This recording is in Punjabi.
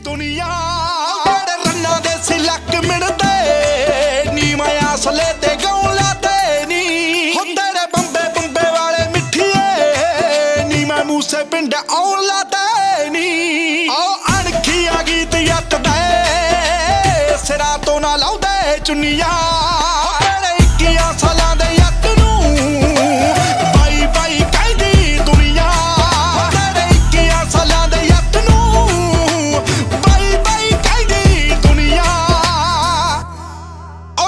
ਦੁਨੀਆ ਜਿਹੜੇ ਰੰਨਾਂ ਦੇ ਸਿਲਕ ਮਿਣਦੇ ਨੀ ਮੈਂ ਆਸਲੇ ਤੇ ਗਾਉਣ ਲਾਤੇ ਨੀ ਹੋ ਤੇਰੇ ਬੰਬੇ ਬੰਬੇ ਵਾਲੇ ਮਿੱਠੀਏ ਨੀ ਮੈਂ ਮੂਸੇ ਪਿੰਡ ਆਉਣ ਲਾਤੇ ਨੀ ਆਓ ਅਣਖੀਆ ਗੀਤ ਯੱਤ ਦੇ ਸਿਰਾਂ ਤੋਂ ਨਾ ਲਾਉਂਦੇ ਚੁੰਨੀਆਂ।